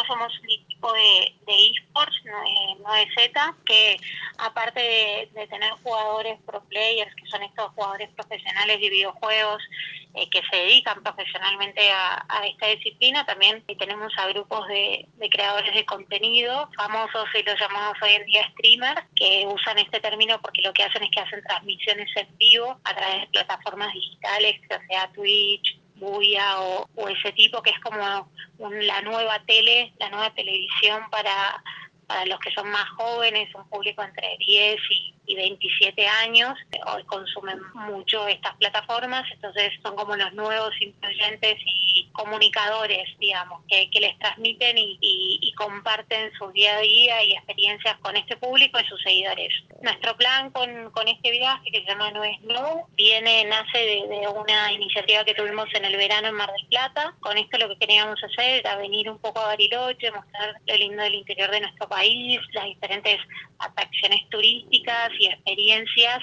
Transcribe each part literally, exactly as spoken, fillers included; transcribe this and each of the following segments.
nosotros somos un equipo de, de eSports, nueve Z, que aparte de, de tener jugadores pro players, que son estos jugadores profesionales de videojuegos eh, que se dedican profesionalmente a, a esta disciplina, también tenemos a grupos de, de creadores de contenido, famosos y los llamamos hoy en día streamers, que usan este término porque lo que hacen es que hacen transmisiones en vivo a través de plataformas digitales, ya sea Twitch, Buya o, o ese tipo, que es como un, la nueva tele, la nueva televisión para, para los que son más jóvenes, un público entre diez y, y veintisiete años. Hoy consumen mucho estas plataformas, entonces son como los nuevos influyentes y comunicadores, digamos, que, que les transmiten y, y, y comparten su día a día y experiencias con este público y sus seguidores. Nuestro plan con, con este viaje, que se llama No es No, viene, nace de, de una iniciativa que tuvimos en el verano en Mar del Plata. Con esto lo que queríamos hacer era venir un poco a Bariloche, mostrar lo lindo del interior de nuestro país, las diferentes atracciones turísticas y experiencias,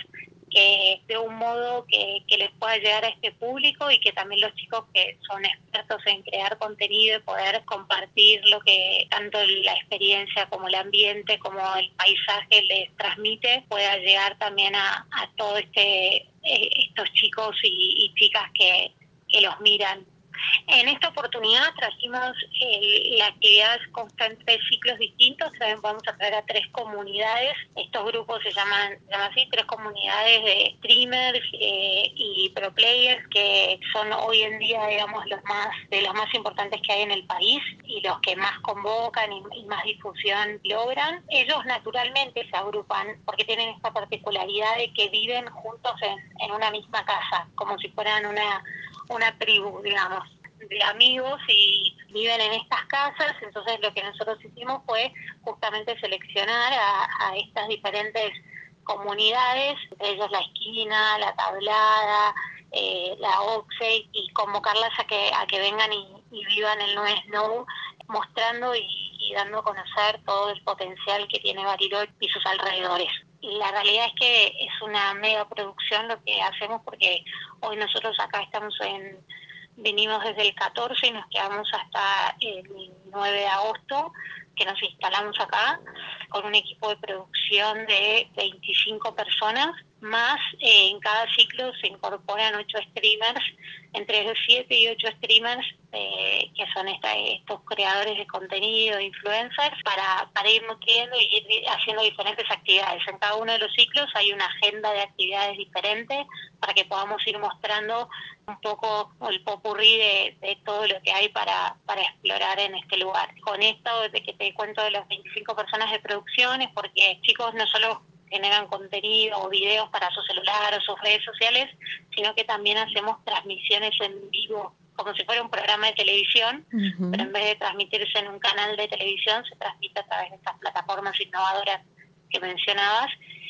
que de un modo que, que les pueda llegar a este público y que también los chicos que son expertos en crear contenido y poder compartir lo que tanto la experiencia como el ambiente como el paisaje les transmite, pueda llegar también a, a todos este, eh, estos chicos y, y chicas que, que los miran. En esta oportunidad trajimos el, la actividad consta en tres ciclos distintos. También vamos a traer a tres comunidades. Estos grupos se llaman, se llaman así, tres comunidades de streamers eh, y pro players, que son hoy en día, digamos, los más de los más importantes que hay en el país y los que más convocan y, y más difusión logran. Ellos naturalmente se agrupan porque tienen esta particularidad de que viven juntos en, en una misma casa, como si fueran una una tribu, digamos, de amigos, y viven en estas casas. Entonces lo que nosotros hicimos fue justamente seleccionar a, a estas diferentes comunidades, entre ellos La Esquina, La Tablada, eh, La Oxe, y convocarlas a que a que vengan y, y vivan el No es No, mostrando y, y dando a conocer todo el potencial que tiene Bariloche y sus alrededores. La realidad es que es una mega producción lo que hacemos, porque hoy nosotros acá estamos en, venimos desde el catorce y nos quedamos hasta el nueve de agosto, que nos instalamos acá con un equipo de producción de veinticinco personas, más eh, en cada ciclo se incorporan ocho streamers, entre siete y ocho streamers, eh, que son esta, estos creadores de contenido, influencers, para, para ir nutriendo y ir haciendo diferentes actividades. En cada uno de los ciclos hay una agenda de actividades diferentes para que podamos ir mostrando un poco el popurrí de, de todo lo que hay para, para explorar en este lugar. Con esto de que te cuento de las veinticinco personas de producción, es porque chicos no solo generan contenido o videos para su celular o sus redes sociales, sino que también hacemos transmisiones en vivo, como si fuera un programa de televisión, uh-huh. Pero en vez de transmitirse en un canal de televisión, se transmite a través de estas plataformas innovadoras que mencionabas,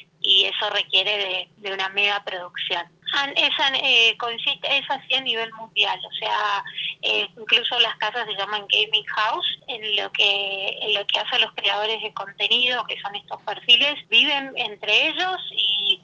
y eso requiere de, de una mega producción. Esa eh, consiste, es así a nivel mundial, o sea, eh, incluso las casas se llaman gaming house, en lo que en lo que hacen los creadores de contenido, que son estos perfiles, viven entre ellos y,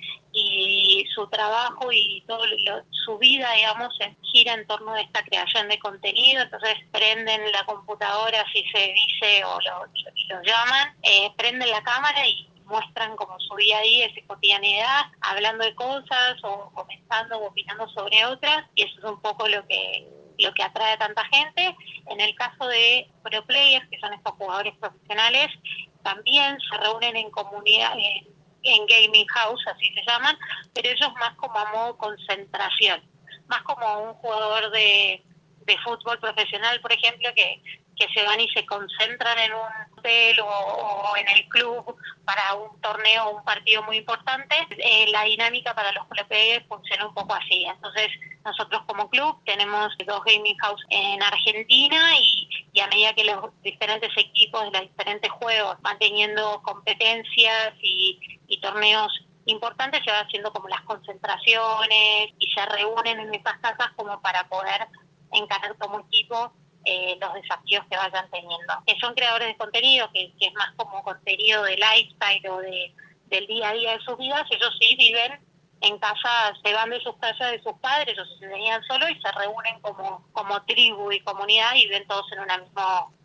y su trabajo y todo lo, su vida, digamos, gira en torno a esta creación de contenido. Entonces prenden la computadora, si se dice, o lo, lo, lo llaman, eh, prenden la cámara y muestran como su día a día, su cotidianidad, hablando de cosas o comentando o opinando sobre otras, y eso es un poco lo que lo que atrae a tanta gente. En el caso de pro players, que son estos jugadores profesionales, también se reúnen en comunidades, en, en gaming house, así se llaman, pero ellos más como a modo concentración, más como un jugador de, de fútbol profesional, por ejemplo, que que se van y se concentran en un hotel o, o en el club para un torneo o un partido muy importante. Eh, la dinámica para los pro players funciona un poco así. Entonces, nosotros como club tenemos dos gaming house en Argentina, y, y a medida que los diferentes equipos de los diferentes juegos van teniendo competencias y, y torneos importantes, se van haciendo como las concentraciones y se reúnen en estas casas como para poder encarar como equipo Eh, los desafíos que vayan teniendo. Que son creadores de contenido, que, que es más como contenido de lifestyle o de, del día a día de sus vidas. Ellos sí viven en casa, se van de sus casas de sus padres o se venían solos y se reúnen como, como tribu y comunidad y viven todos en una mismo,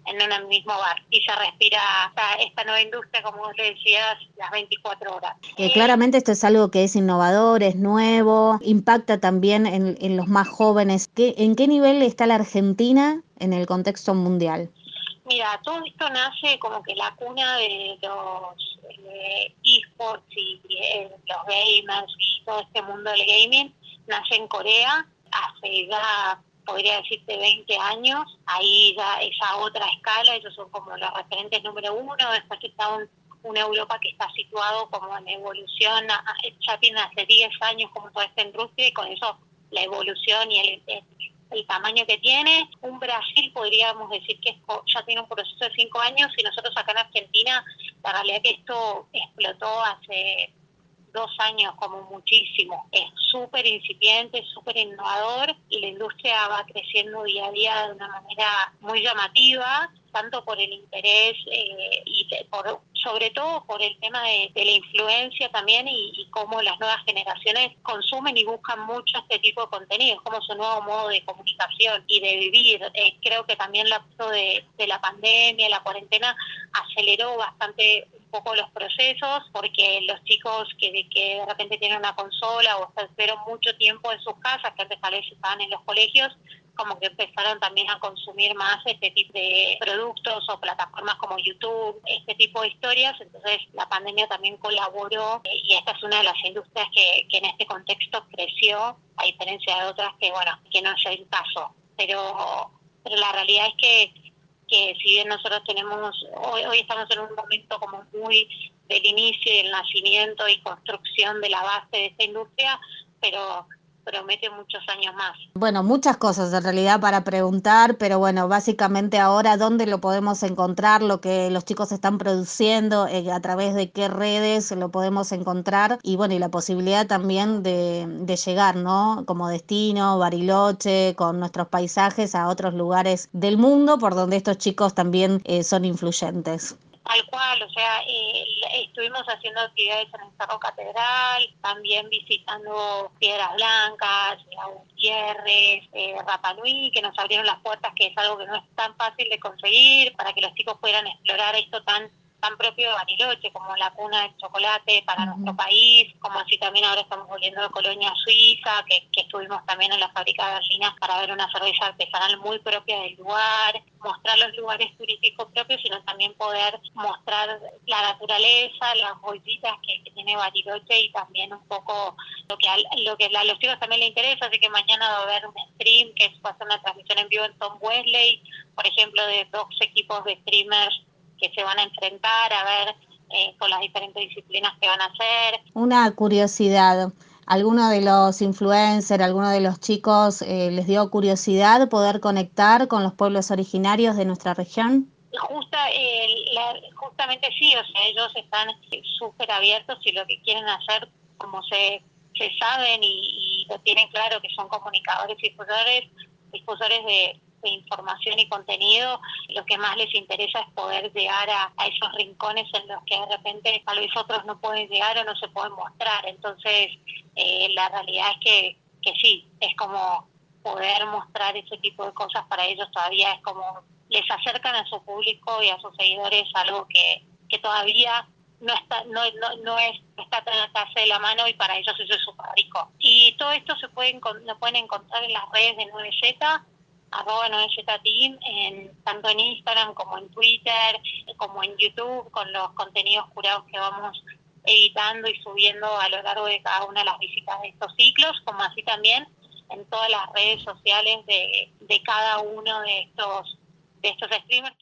en un mismo bar y se respira esta, esta nueva industria, como vos le decías, las veinticuatro horas. Que Eh, claramente esto es algo que es innovador, es nuevo, impacta también en, en los más jóvenes. ¿Qué, ¿En qué nivel está la Argentina en el contexto mundial? Mira, todo esto nace como que la cuna de los eh, esports y eh, los gamers y todo este mundo del gaming nace en Corea hace ya, podría decirte, veinte años. Ahí ya esa otra escala, ellos son como los referentes número uno. Después está un, una Europa que está situado como en evolución, ya tiene hace diez años como toda esta industria, y con eso la evolución y el, el el tamaño que tiene. Un Brasil podríamos decir que ya tiene un proceso de cinco años, y nosotros acá en Argentina, la realidad es que esto explotó hace dos años como muchísimo. Es súper incipiente, súper innovador, y la industria va creciendo día a día de una manera muy llamativa, tanto por el interés eh, y por, sobre todo por el tema de, de la influencia también, y, y cómo las nuevas generaciones consumen y buscan mucho este tipo de contenido, es como su nuevo modo de comunicación y de vivir. Eh, creo que también la de, de la pandemia, la cuarentena, aceleró bastante un poco los procesos, porque los chicos que, que de repente tienen una consola o estuvieron mucho tiempo en sus casas, que antes tal vez estaban en los colegios, como que empezaron también a consumir más este tipo de productos o plataformas como YouTube, este tipo de historias. Entonces la pandemia también colaboró, eh, y esta es una de las industrias que, que en este contexto creció, a diferencia de otras que, bueno, que no es el caso. Pero, pero la realidad es que, que si bien nosotros tenemos, hoy, hoy estamos en un momento como muy del inicio y el nacimiento y construcción de la base de esta industria, pero promete muchos años más. Bueno, muchas cosas en realidad para preguntar, pero bueno, básicamente ahora, ¿dónde lo podemos encontrar? Lo que los chicos están produciendo, eh, a través de qué redes lo podemos encontrar, y bueno, y la posibilidad también de, de llegar, ¿no? Como destino, Bariloche, con nuestros paisajes a otros lugares del mundo por donde estos chicos también eh, son influyentes. Tal cual, o sea, eh, estuvimos haciendo actividades en el Cerro Catedral, también visitando Piedras Blancas, La Gutiérrez, eh, Rapa Nui, que nos abrieron las puertas, que es algo que no es tan fácil de conseguir, para que los chicos puedan explorar esto tan tan propio de Bariloche, como la cuna del chocolate para uh-huh. nuestro país, como así también ahora estamos volviendo de Colonia Suiza, que, que estuvimos también en la fábrica de gallinas para ver una cerveza artesanal muy propia del lugar, mostrar los lugares turísticos propios, sino también poder mostrar la naturaleza, las joyitas que, que tiene Bariloche, y también un poco lo que a, lo que a los chicos también les interesa. Así que mañana va a haber un stream que va a ser una transmisión en vivo en Tom Wesley, por ejemplo, de dos equipos de streamers que se van a enfrentar a ver eh, con las diferentes disciplinas que van a hacer. Una curiosidad, ¿alguno de los influencers, alguno de los chicos eh, les dio curiosidad poder conectar con los pueblos originarios de nuestra región? Justa, eh, la, justamente sí, o sea, ellos están súper abiertos, y lo que quieren hacer, como se, se saben y, y lo tienen claro, que son comunicadores y difusores, difusores de, de información y contenido, lo que más les interesa es poder llegar a, a esos rincones en los que de repente tal vez otros no pueden llegar o no se pueden mostrar. Entonces, eh, la realidad es que, que sí, es como poder mostrar ese tipo de cosas para ellos todavía es como les acercan a su público y a sus seguidores algo que, que todavía no está no, no, no es está tan atrás de la mano, y para ellos eso es súper rico. Y todo esto se pueden lo pueden encontrar en las redes de nueve Z, arroba nueve Z Team, en, tanto en Instagram como en Twitter, como en YouTube, con los contenidos curados que vamos editando y subiendo a lo largo de cada una de las visitas de estos ciclos, como así también en todas las redes sociales de, de cada uno de estos de estos streamers.